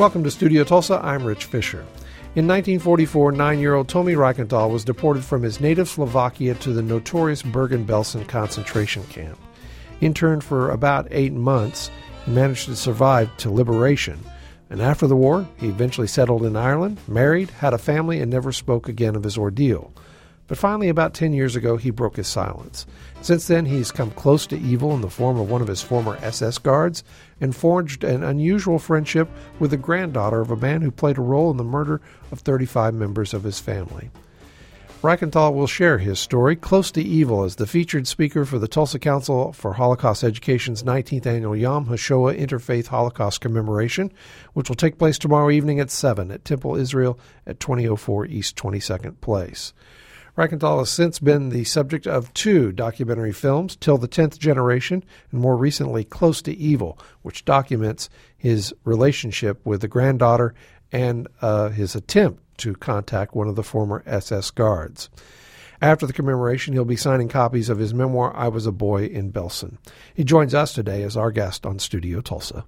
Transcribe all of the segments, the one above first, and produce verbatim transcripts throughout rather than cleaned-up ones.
Welcome to Studio Tulsa. I'm Rich Fisher. In nineteen forty-four, nine-year-old Tomi Reichenthal was deported from his native Slovakia to the notorious Bergen-Belsen concentration camp. Interned for about eight months, he managed to survive to liberation. And after the war, he eventually settled in Ireland, married, had a family, and never spoke again of his ordeal. But finally, about ten years ago, he broke his silence. Since then, he's come close to evil in the form of one of his former S S guards and forged an unusual friendship with the granddaughter of a man who played a role in the murder of thirty-five members of his family. Reichenthal will share his story, Close to Evil, as the featured speaker for the Tulsa Council for Holocaust Education's nineteenth Annual Yom HaShoah Interfaith Holocaust Commemoration, which will take place tomorrow evening at seven at Temple Israel at twenty oh four East twenty-second Place. Reichenthal has since been the subject of two documentary films, Till the Tenth Generation, and more recently, Close to Evil, which documents his relationship with the granddaughter and uh, his attempt to contact one of the former S S guards. After the commemoration, he'll be signing copies of his memoir, I Was a Boy in Belsen. He joins us today as our guest on Studio Tulsa.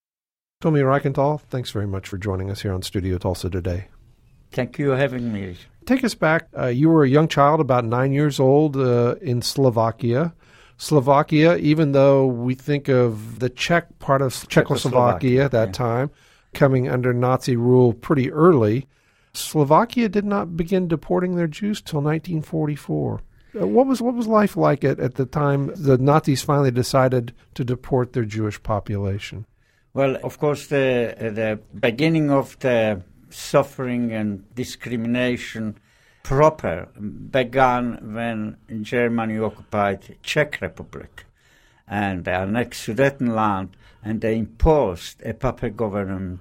Tomi Reichenthal, thanks very much for joining us here on Studio Tulsa today. Thank you for having me. Take us back. Uh, you were a young child, about nine years old, uh, in Slovakia. Slovakia, even though we think of the Czech part of Czechoslovakia at that yeah. time, coming under Nazi rule pretty early, Slovakia did not begin deporting their Jews till nineteen forty-four. Uh, what was what was life like at, at the time the Nazis finally decided to deport their Jewish population? Well, of course, the the beginning of the suffering and discrimination proper began when Germany occupied Czech Republic and they annexed Sudetenland, and they imposed a puppet government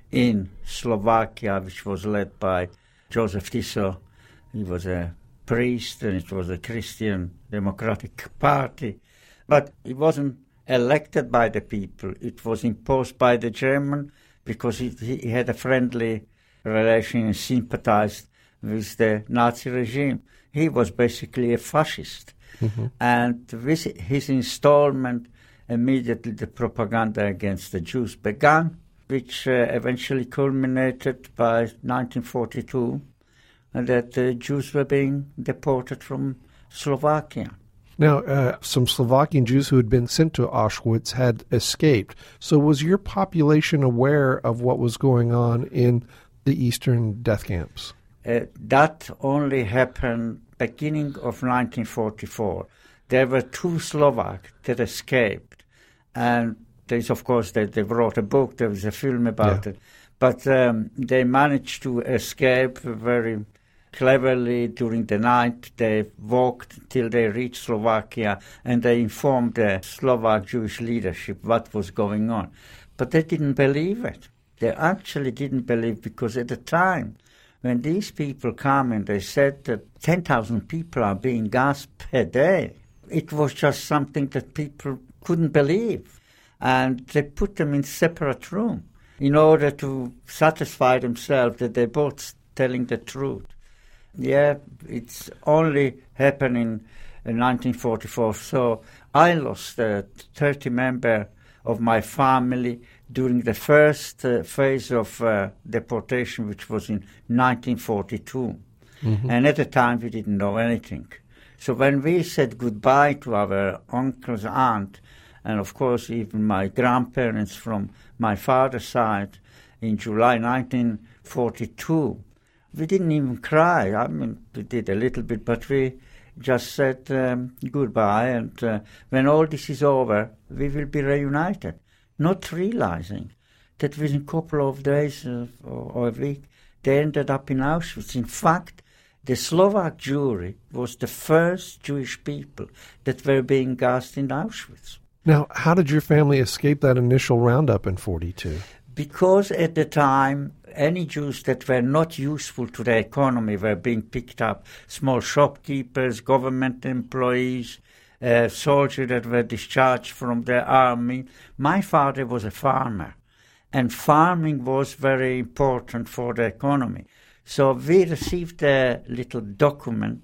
in Slovakia, which was led by Joseph Tiso. He was a priest, and it was a Christian Democratic Party. But it wasn't elected by the people. It was imposed by the German because he, he had a friendly relation and sympathized with the Nazi regime. He was basically a fascist. Mm-hmm. And with his installment, immediately the propaganda against the Jews began, which uh, eventually culminated by nineteen forty-two, and that the Jews were being deported from Slovakia. Now, uh, some Slovakian Jews who had been sent to Auschwitz had escaped. So was your population aware of what was going on in the eastern death camps? Uh, that only happened beginning of nineteen forty-four. There were two Slovaks that escaped, and there's, of course, they, they wrote a book, there was a film about yeah. it, but um, they managed to escape very cleverly during the night. They walked till they reached Slovakia, and they informed the Slovak Jewish leadership what was going on. But they didn't believe it. They actually didn't believe, because at the time, when these people come and they said that ten thousand people are being gassed per day, it was just something that people couldn't believe. And they put them in separate room in order to satisfy themselves that they're both telling the truth. Yeah, it's only happening in nineteen forty-four. So I lost uh, thirty members of my family during the first uh, phase of uh, deportation, which was in nineteen forty-two. Mm-hmm. And at the time, we didn't know anything. So when we said goodbye to our uncle's aunt, and of course even my grandparents from my father's side in July nineteen forty-two, we didn't even cry. I mean, we did a little bit, but we just said um, goodbye, and uh, when all this is over, we will be reunited, not realizing that within a couple of days uh, or, or a week, they ended up in Auschwitz. In fact, the Slovak Jewry was the first Jewish people that were being gassed in Auschwitz. Now, how did your family escape that initial roundup in forty-two? Because at the time, any Jews that were not useful to the economy were being picked up. Small shopkeepers, government employees, uh, soldiers that were discharged from the army. My father was a farmer, and farming was very important for the economy. So we received a little document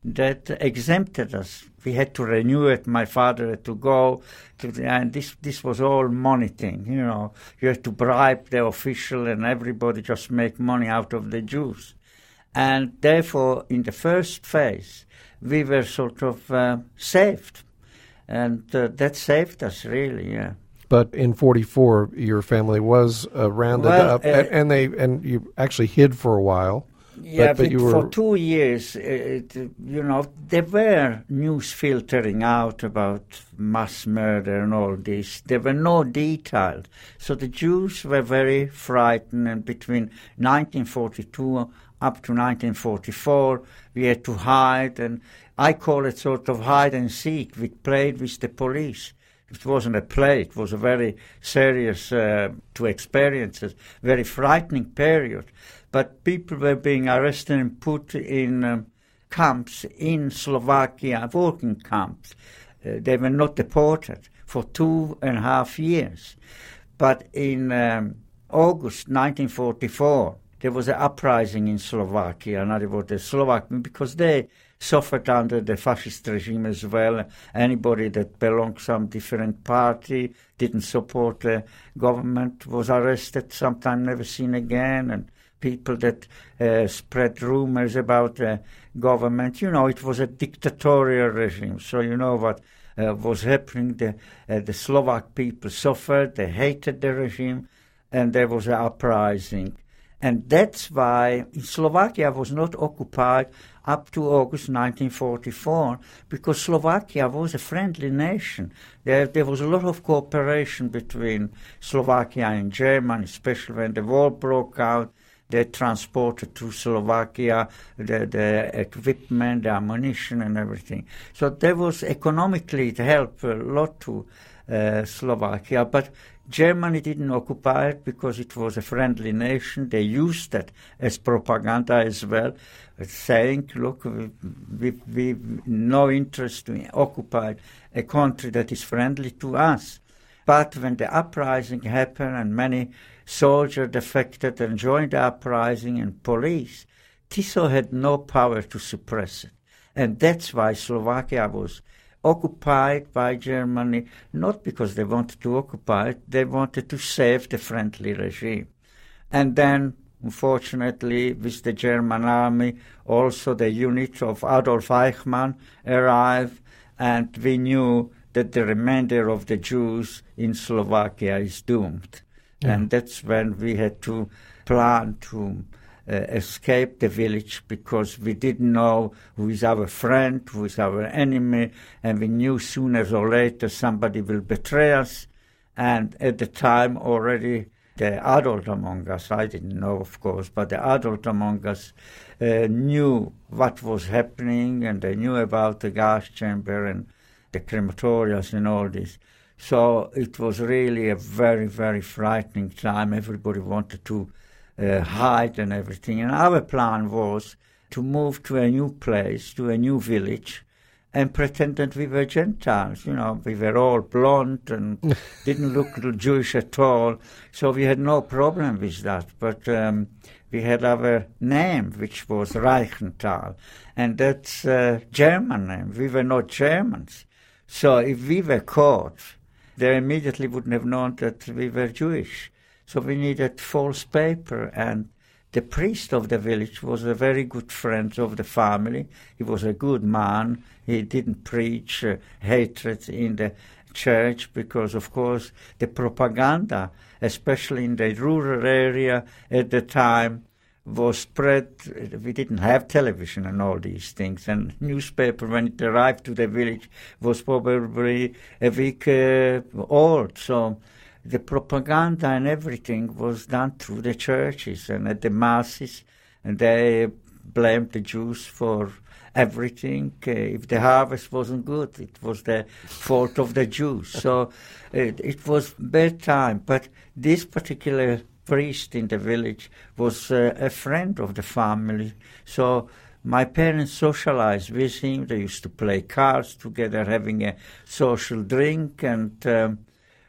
that exempted us. We had to renew it. My father had to go to the, and this this was all money thing, you know. You had to bribe the official and everybody just make money out of the Jews. And therefore, in the first phase, we were sort of uh, saved. And uh, that saved us, really, yeah. But in forty-four, your family was uh, rounded well, up, uh, and, and they and you actually hid for a while. Yeah, but, but but you were for two years, it, you know, there were news filtering out about mass murder and all this. There were no details. So the Jews were very frightened, and between nineteen forty-two up to nineteen forty-four, we had to hide, and I call it sort of hide and seek. We played with the police. It wasn't a play. It was a very serious, uh, to experiences, very frightening period. But people were being arrested and put in um, camps in Slovakia, working camps. Uh, they were not deported for two and a half years. But in um, August nineteen forty-four, there was an uprising in Slovakia, in other words, the Slovak, because they suffered under the fascist regime as well. Anybody that belonged to some different party, didn't support the government, was arrested, sometimes never seen again, and people that uh, spread rumors about the government. You know, it was a dictatorial regime, so you know what uh, was happening. The, uh, the Slovak people suffered, they hated the regime, and there was an uprising. And that's why Slovakia was not occupied up to August nineteen forty-four, because Slovakia was a friendly nation. There, there was a lot of cooperation between Slovakia and Germany, especially when the war broke out. They transported to Slovakia the, the equipment, the ammunition and everything. So there was economically, it helped a lot to uh, Slovakia, but Germany didn't occupy it because it was a friendly nation. They used that as propaganda as well, saying, look, we, we, we no interest to occupy a country that is friendly to us. But when the uprising happened and many soldiers defected and joined the uprising and police, Tiso had no power to suppress it. And that's why Slovakia was occupied by Germany, not because they wanted to occupy it, they wanted to save the friendly regime. And then, unfortunately, with the German army, also the unit of Adolf Eichmann arrived, and we knew that the remainder of the Jews in Slovakia is doomed. Yeah. And that's when we had to plan to Uh, escape the village, because we didn't know who is our friend, who is our enemy, and we knew sooner or later somebody will betray us. And at the time already the adult among us, I didn't know of course, but the adult among us uh, knew what was happening, and they knew about the gas chamber and the crematoriums and all this. So it was really a very, very frightening time. Everybody wanted to Uh, hide and everything. And our plan was to move to a new place, to a new village, and pretend that we were Gentiles. You know, we were all blonde and didn't look Jewish at all. So we had no problem with that. But um, we had our name, which was Reichenthal. And that's a German name. We were not Germans. So if we were caught, they immediately wouldn't have known that we were Jewish. So we needed false paper, and the priest of the village was a very good friend of the family. He was a good man. He didn't preach uh, hatred in the church because, of course, the propaganda, especially in the rural area at the time, was spread. We didn't have television and all these things, and newspaper, when it arrived to the village, was probably a week uh, old. So the propaganda and everything was done through the churches and at the masses, and they blamed the Jews for everything. Uh, if the harvest wasn't good, it was the fault of the Jews. So it, it was bad time. But this particular priest in the village was uh, a friend of the family. So my parents socialized with him. They used to play cards together, having a social drink, and um,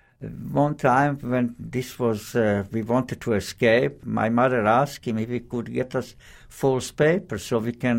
one time when this was, uh, we wanted to escape, my mother asked him if he could get us false paper so we can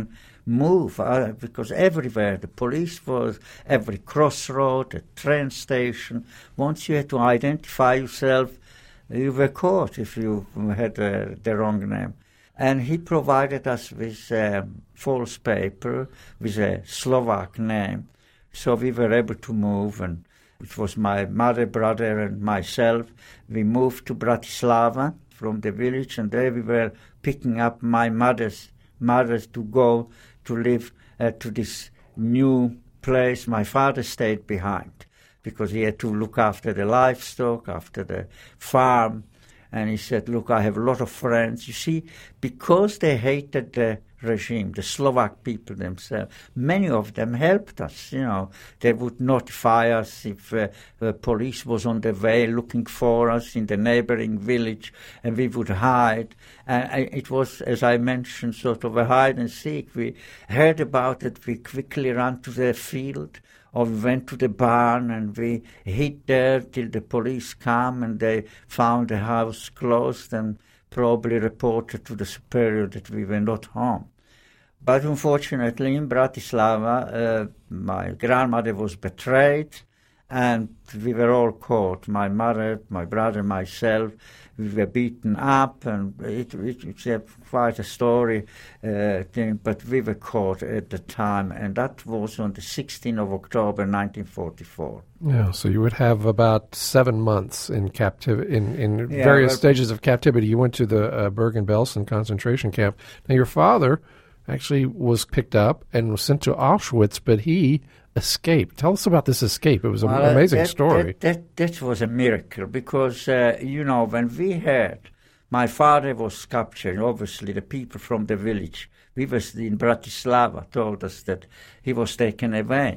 move uh, because everywhere the police was, every crossroad, the train station. Once you had to identify yourself, you were caught if you had uh, the wrong name. And he provided us with a false paper with a Slovak name, so we were able to move. And it was my mother, brother, and myself. We moved to Bratislava from the village, and there we were picking up my mother's mothers to go to live uh, to this new place. My father stayed behind because he had to look after the livestock, after the farm. And he said, look, I have a lot of friends. You see, because they hated the regime, the Slovak people themselves, many of them helped us, you know. They would notify us if uh, the police was on the way looking for us in the neighboring village, and we would hide. And it was, as I mentioned, sort of a hide and seek. We heard about it, we quickly ran to the field, or we went to the barn and we hid there till the police came and they found the house closed and probably reported to the superior that we were not home. But unfortunately in Bratislava, uh, my grandmother was betrayed and we were all caught. My mother, my brother, myself, we were beaten up, and it, it, it's a, quite a story uh, thing, but we were caught at the time, and that was on the sixteenth of October nineteen forty-four. Yeah, so you would have about seven months in captivity, in, in yeah, various well, stages of captivity. You went to the uh, Bergen-Belsen concentration camp. Now, your father actually was picked up and was sent to Auschwitz, but he escaped. Tell us about this escape. It was an well, amazing that, story. That, that, that was a miracle because, uh, you know, when we heard my father was captured, obviously the people from the village, we was in Bratislava, told us that he was taken away.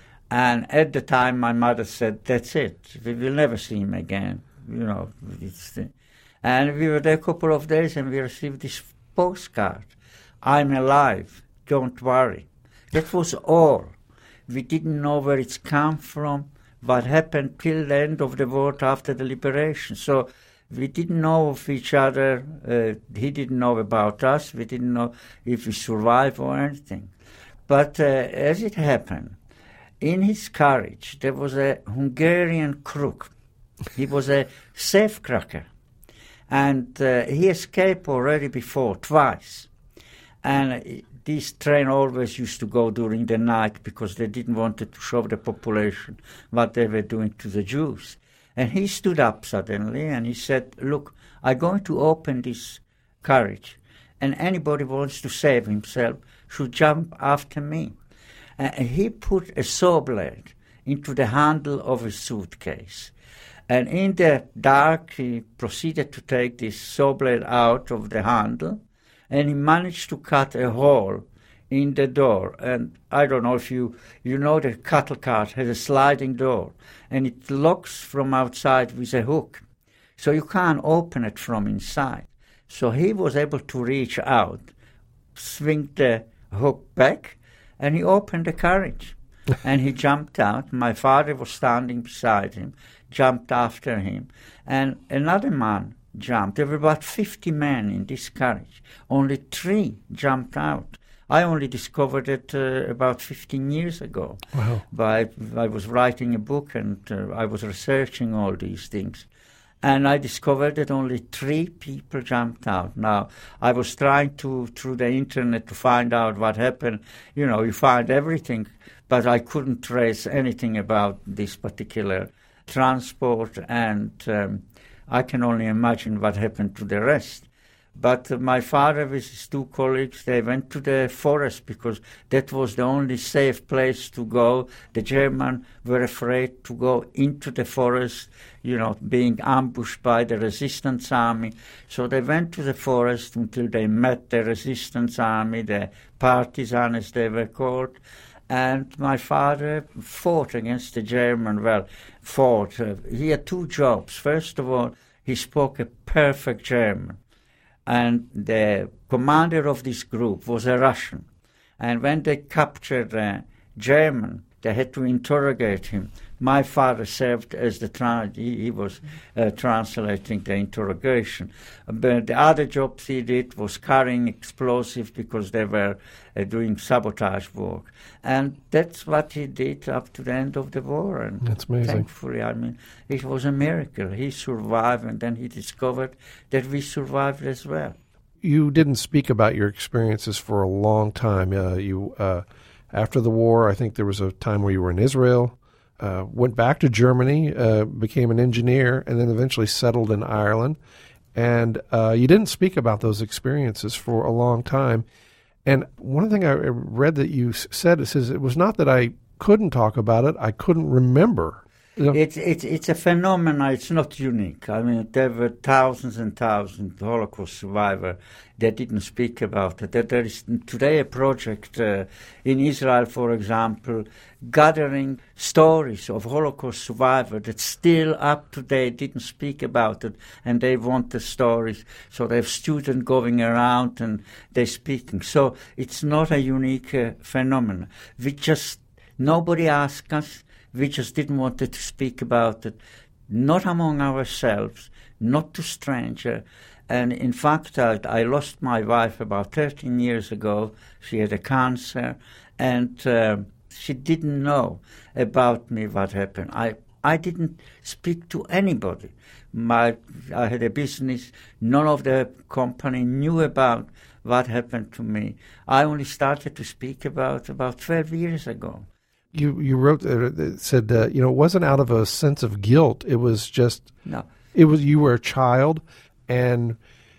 And at the time my mother said, that's it, we will never see him again. You know, it's the, and we were there a couple of days and we received this postcard. I'm alive, don't worry. That was all. We didn't know where it's come from, what happened till the end of the war after the liberation. So we didn't know of each other. Uh, he didn't know about us. We didn't know if we survived or anything. But uh, as it happened, in his carriage, there was a Hungarian crook. He was a safecracker. And uh, he escaped already before, twice. And this train always used to go during the night because they didn't want to show the population what they were doing to the Jews. And he stood up suddenly and he said, look, I'm going to open this carriage, and anybody who wants to save himself should jump after me. And he put a saw blade into the handle of his suitcase. And in the dark, he proceeded to take this saw blade out of the handle, and he managed to cut a hole in the door. And I don't know if you, you know the cattle cart has a sliding door, and it locks from outside with a hook. So you can't open it from inside. So he was able to reach out, swing the hook back, and he opened the carriage. And he jumped out. My father was standing beside him, jumped after him, and another man jumped. There were about fifty men in this carriage. Only three jumped out. I only discovered it uh, about fifteen years ago. Wow. But I, I was writing a book and uh, I was researching all these things. And I discovered that only three people jumped out. Now, I was trying to, through the internet, to find out what happened. You know, you find everything, but I couldn't trace anything about this particular transport, and um, I can only imagine what happened to the rest. But uh, my father with his two colleagues, they went to the forest because that was the only safe place to go. The Germans were afraid to go into the forest, you know, being ambushed by the resistance army. So they went to the forest until they met the resistance army, the partisans as they were called. And my father fought against the German, well, fought. Uh, he had two jobs. First of all, he spoke a perfect German. And the commander of this group was a Russian. And when they captured a German They had to interrogate him. My father served as the trans. He, he was uh, translating the interrogation. But the other jobs he did was carrying explosives because they were uh, doing sabotage work, and that's what he did up to the end of the war. And that's amazing. Thankfully, I mean, it was a miracle. He survived, and then he discovered that we survived as well. You didn't speak about your experiences for a long time. Uh, you, uh, after the war, I think there was a time where you were in Israel. Uh, went back to Germany, uh, became an engineer, and then eventually settled in Ireland. And uh, you didn't speak about those experiences for a long time. And one thing I read that you said, it says, it was not that I couldn't talk about it, I couldn't remember. You know? It's, it's, it's a phenomenon, it's not unique. I mean, there were thousands and thousands of Holocaust survivors that didn't speak about it. There is today a project uh, in Israel, for example, gathering stories of Holocaust survivors that still up to date didn't speak about it, and they want the stories. So they have students going around and they're speaking. So it's not a unique uh, phenomenon. We just, nobody asked us. We just didn't want to speak about it, not among ourselves, not to strangers. And in fact, I, I lost my wife about thirteen years ago. She had a cancer, and uh, she didn't know about me, what happened. I, I didn't speak to anybody. My, I had a business. None of the company knew about what happened to me. I only started to speak about about twelve years ago. You you wrote uh, it said uh, you know, it wasn't out of a sense of guilt. It was just no. It was you were a child, and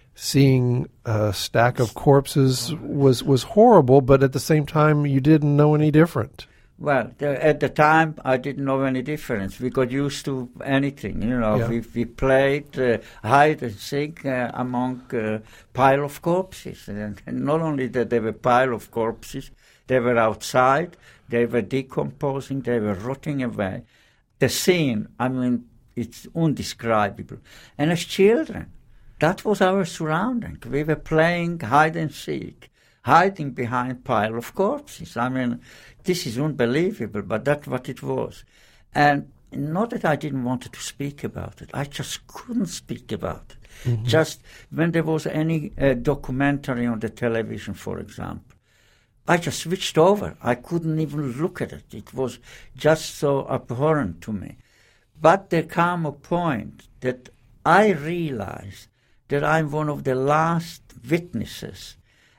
seeing a stack of corpses was was horrible. But at the same time, you didn't know any different. Well, the, at the time, I didn't know any difference. We got used to anything, you know. Yeah. We we played uh, hide and seek uh, among a uh, pile of corpses, and, and not only that, they were pile of corpses. They were outside. They were decomposing. They were rotting away. The scene, I mean, it's undescribable. And as children, that was our surrounding. We were playing hide and seek, hiding behind pile of corpses. I mean, this is unbelievable, but that's what it was. And not that I didn't want to speak about it. I just couldn't speak about it. Mm-hmm. Just when there was any uh, documentary on the television, for example, I just switched over. I couldn't even look at it. It was just so abhorrent to me. But there came a point that I realized that I'm one of the last witnesses.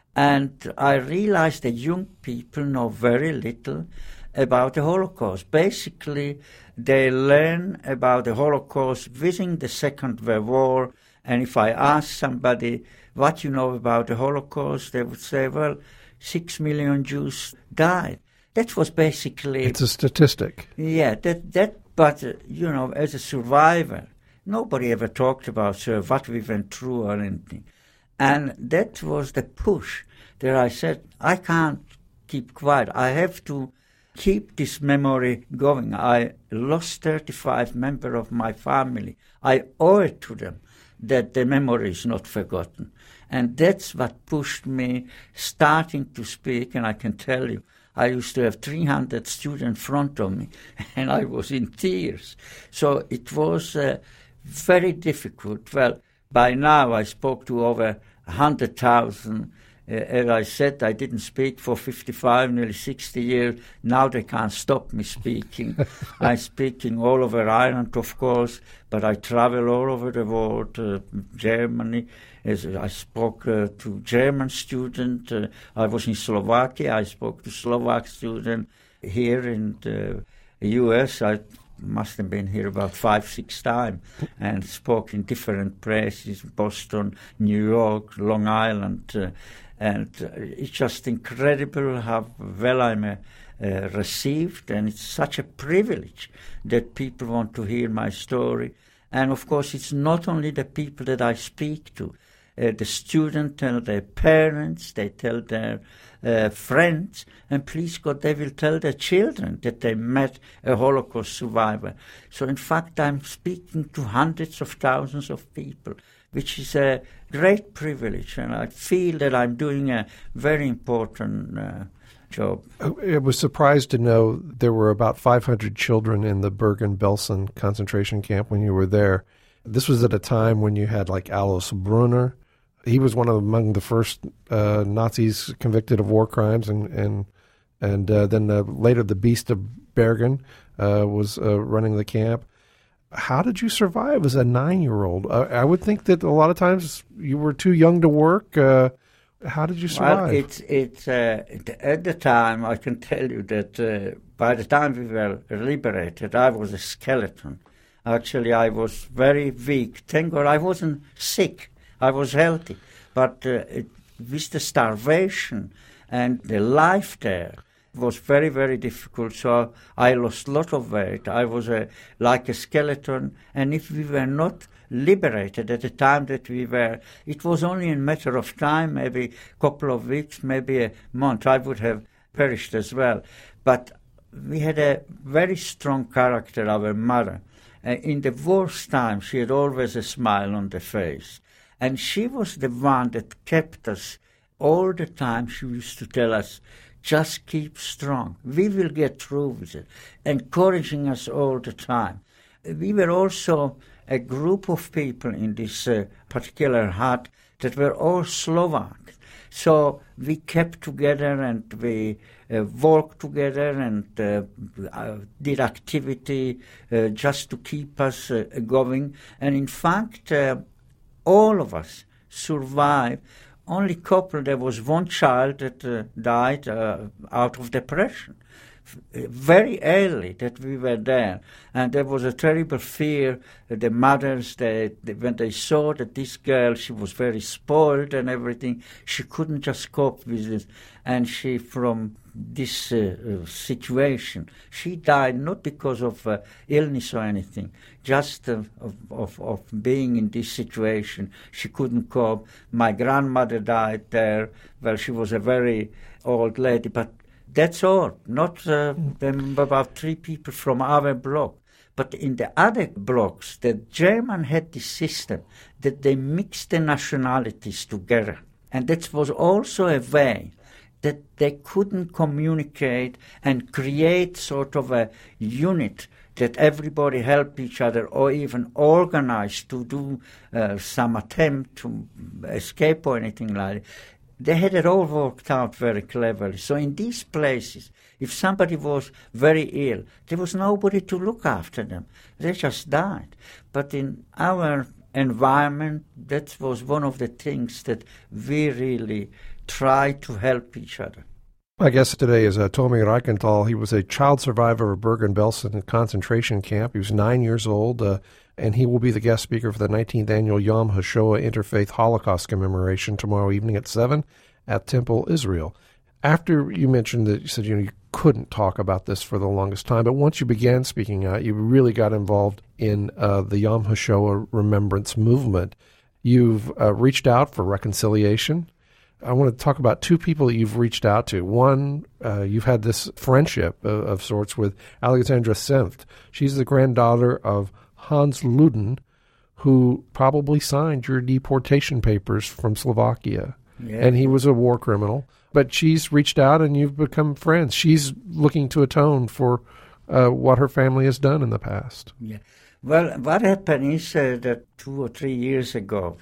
And I realized that young people know very little about the Holocaust. Basically, they learn about the Holocaust within the Second World War. And if I ask somebody what you know about the Holocaust, they would say, well, Six million Jews died. That was basically... It's a statistic. Yeah, that, that but, uh, you know, as a survivor, nobody ever talked about uh, what we went through or anything. And that was the push that I said, I can't keep quiet. I have to keep this memory going. I lost thirty-five members of my family. I owe it to them that the memory is not forgotten. And that's what pushed me starting to speak. And I can tell you, I used to have three hundred students in front of me, and I was in tears. So it was uh, very difficult. Well, by now I spoke to over one hundred thousand. Uh, as I said, I didn't speak for fifty-five, nearly sixty years. Now they can't stop me speaking. I'm speaking all over Ireland, of course, but I travel all over the world, uh, Germany. As I spoke uh, to German students. Uh, I was in Slovakia. I spoke to Slovak students. Here in the U S, I must have been here about five, six times and spoke in different places, Boston, New York, Long Island. Uh, and uh, it's just incredible how well I'm uh, uh, received, and it's such a privilege that people want to hear my story. And of course, it's not only the people that I speak to. Uh, the students tell their parents, they tell their uh, friends, and please God, they will tell their children that they met a Holocaust survivor. So in fact, I'm speaking to hundreds of thousands of people, which is a great privilege, and I feel that I'm doing a very important uh, job. I was surprised to know there were about five hundred children in the Bergen-Belsen concentration camp when you were there. This was at a time when you had like Alois Brunner. He was one of among the first uh, Nazis convicted of war crimes, and and and uh, then uh, later the Beast of Bergen uh, was uh, running the camp. How did you survive as a nine-year-old? Uh, I would think that a lot of times you were too young to work. Uh, how did you survive? Well, it's it's uh, at the time I can tell you that uh, by the time we were liberated, I was a skeleton. Actually, I was very weak. Thank God I wasn't sick. I was healthy. But uh, it, with the starvation and the life there, it was very, very difficult. So I lost a lot of weight. I was a, like a skeleton. And if we were not liberated at the time that we were, it was only a matter of time, maybe a couple of weeks, maybe a month, I would have perished as well. But we had a very strong character, our mother. Uh, in the worst time, she had always a smile on the face. And she was the one that kept us all the time. She used to tell us, just keep strong. We will get through with it, encouraging us all the time. We were also a group of people in this uh, particular hut that were all Slovak. So we kept together and we uh, worked together and uh, uh, did activity uh, just to keep us uh, going. And in fact, uh, all of us survived. Only couple, there was one child that uh, died uh, out of depression. Very early that we were there, and there was a terrible fear. The mothers, they, they, when they saw that this girl, she was very spoiled and everything, she couldn't just cope with it, and she, from this uh, uh, situation, she died not because of uh, illness or anything, just uh, of, of, of being in this situation. She couldn't cope. My grandmother died there. Well, she was a very old lady, but that's all, not uh, them, about three people from our block. But in the other blocks, the German had this system that they mixed the nationalities together. And that was also a way that they couldn't communicate and create sort of a unit that everybody help each other or even organize to do uh, some attempt to escape or anything like that. They had it all worked out very cleverly. So in these places, if somebody was very ill, there was nobody to look after them. They just died. But in our environment, that was one of the things that we really tried to help each other. My guest today is uh, Tomi Reichental. He was a child survivor of Bergen-Belsen concentration camp. He was nine years old, uh, and he will be the guest speaker for the nineteenth Annual Yom HaShoah Interfaith Holocaust Commemoration tomorrow evening at seven at Temple Israel. After you mentioned that you said you know you couldn't talk about this for the longest time, but once you began speaking out, you really got involved in uh, the Yom HaShoah Remembrance movement. You've uh, reached out for reconciliation. I want to talk about two people that you've reached out to. One, uh, you've had this friendship of, of sorts with Alexandra Senft. She's the granddaughter of Hans Luden, who probably signed your deportation papers from Slovakia. Yeah. And he was a war criminal. But she's reached out and you've become friends. She's looking to atone for uh, what her family has done in the past. Yeah. Well, what happened is uh, that two or three years ago,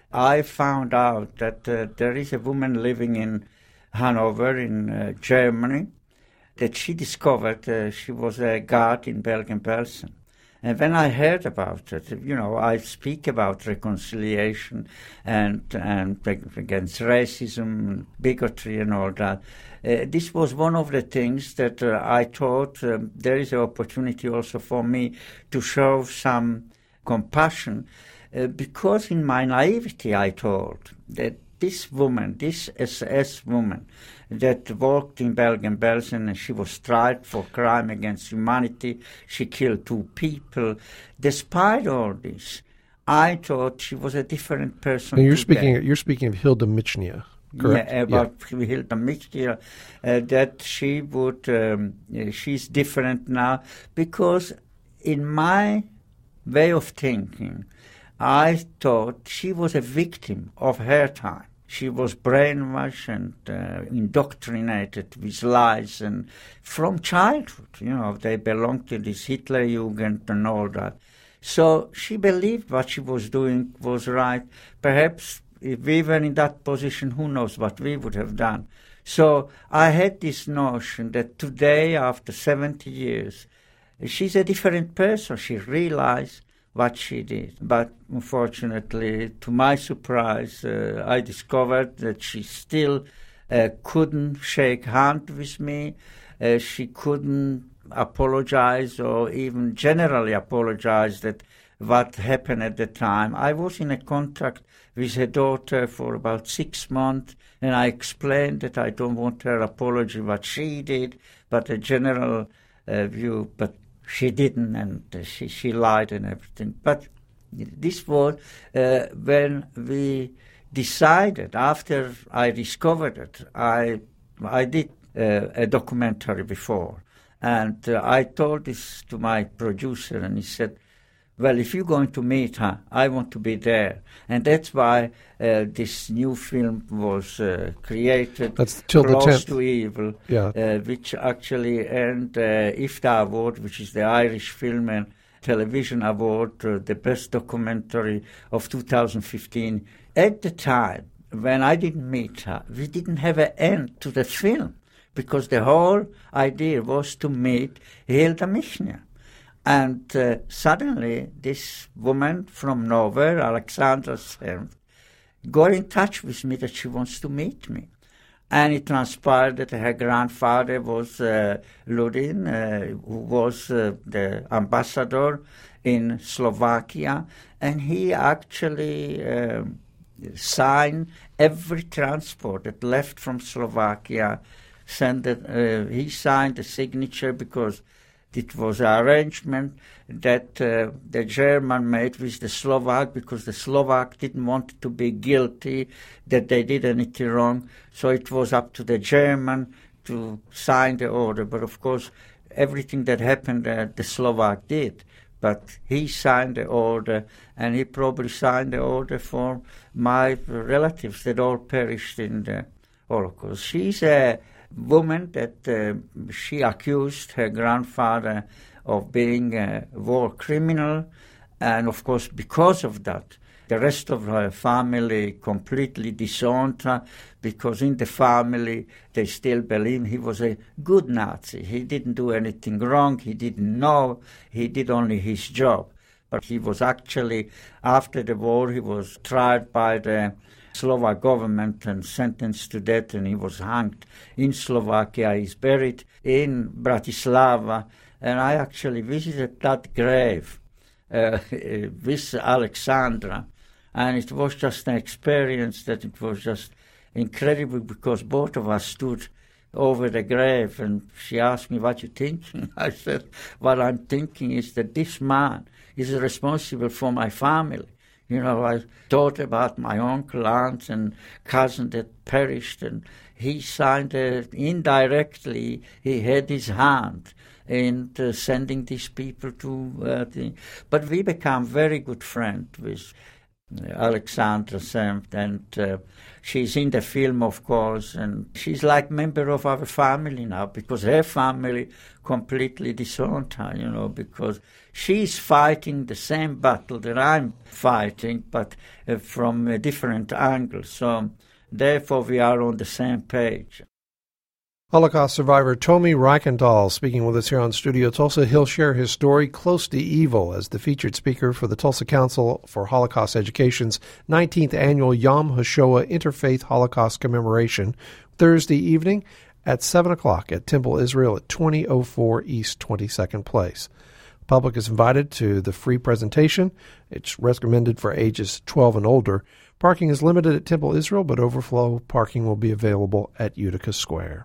I found out that uh, there is a woman living in Hanover in uh, Germany that she discovered uh, she was a guard in Bergen-Belsen. And when I heard about it, you know, I speak about reconciliation and, and against racism, bigotry and all that. Uh, this was one of the things that uh, I thought um, there is an opportunity also for me to show some compassion. Uh, because in my naivety I thought that this woman, this S S woman that worked in Bergen-Belsen and she was tried for crime against humanity, she killed two people. Despite all this, I thought she was a different person. And you're speaking. You're speaking of Hilda Michnia, correct? Yeah, about yeah. Hilda Michnia, uh, that she would. Um, she's different now because, in my way of thinking, I thought she was a victim of her time. She was brainwashed and uh, indoctrinated with lies, and from childhood, you know, they belonged to this Hitlerjugend and all that. So she believed what she was doing was right. Perhaps if we were in that position, who knows what we would have done. So I had this notion that today, after seventy years, she's a different person. She realized what she did. But unfortunately, to my surprise, uh, I discovered that she still uh, couldn't shake hands with me. Uh, she couldn't apologize or even generally apologize that what happened at the time. I was in a contact with her daughter for about six months, and I explained that I don't want her apology what she did, but a general uh, view, but she didn't, and uh, she, she lied and everything. But this was uh, when we decided, after I discovered it, I, I did uh, a documentary before, and uh, I told this to my producer, and he said, well, if you're going to meet her, I want to be there. And that's why uh, this new film was uh, created, That's Till the Close tenth. to Evil, Yeah. uh, which actually earned the uh, I F T A Award, which is the Irish Film and Television Award, uh, the best documentary of two thousand fifteen. At the time, when I didn't meet her, we didn't have an end to the film, because the whole idea was to meet Hilda Michner. And uh, suddenly, this woman from nowhere, Alexandra Senft, got in touch with me that she wants to meet me. And it transpired that her grandfather was uh, Ludin, uh, who was uh, the ambassador in Slovakia, and he actually uh, signed every transport that left from Slovakia. Sent it, uh, he signed the signature because it was an arrangement that uh, the German made with the Slovak, because the Slovak didn't want to be guilty that they did anything wrong. So it was up to the German to sign the order. But of course, everything that happened, uh, the Slovak did. But he signed the order, and he probably signed the order for my relatives that all perished in the Holocaust. She's a woman that uh, she accused her grandfather of being a war criminal, and of course because of that the rest of her family completely disowned her, because in the family they still believe he was a good Nazi. He didn't do anything wrong, he didn't know, he did only his job. But he was actually, after the war, he was tried by the Slovak government and sentenced to death, and he was hanged in Slovakia. He's buried in Bratislava, and I actually visited that grave uh, with Alexandra, and it was just an experience that it was just incredible, because both of us stood over the grave, and she asked me, what you thinking? I said, what I'm thinking is that this man is responsible for my family. You know, I thought about my uncle, aunt, and cousin that perished, and he signed it indirectly. He had his hand in uh, sending these people to uh, the... But we became very good friends with uh, Alexandra Senft, and uh, she's in the film, of course, and she's like member of our family now, because her family completely disowned her, you know, because she's fighting the same battle that I'm fighting, but uh, from a different angle. So therefore we are on the same page. Holocaust survivor Tomi Reichendahl speaking with us here on Studio Tulsa. He'll share his story, Close to Evil, as the featured speaker for the Tulsa Council for Holocaust Education's nineteenth Annual Yom HaShoah Interfaith Holocaust Commemoration, Thursday evening at seven o'clock at Temple Israel at twenty oh four East twenty-second Place. The public is invited to the free presentation. It's recommended for ages twelve and older. Parking is limited at Temple Israel, but overflow parking will be available at Utica Square.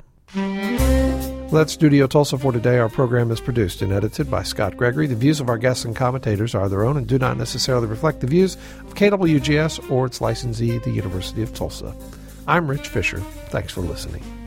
Well, that's Studio Tulsa for today. Our program is produced and edited by Scott Gregory. The views of our guests and commentators are their own and do not necessarily reflect the views of K W G S or its licensee, the University of Tulsa. I'm Rich Fisher. Thanks for listening.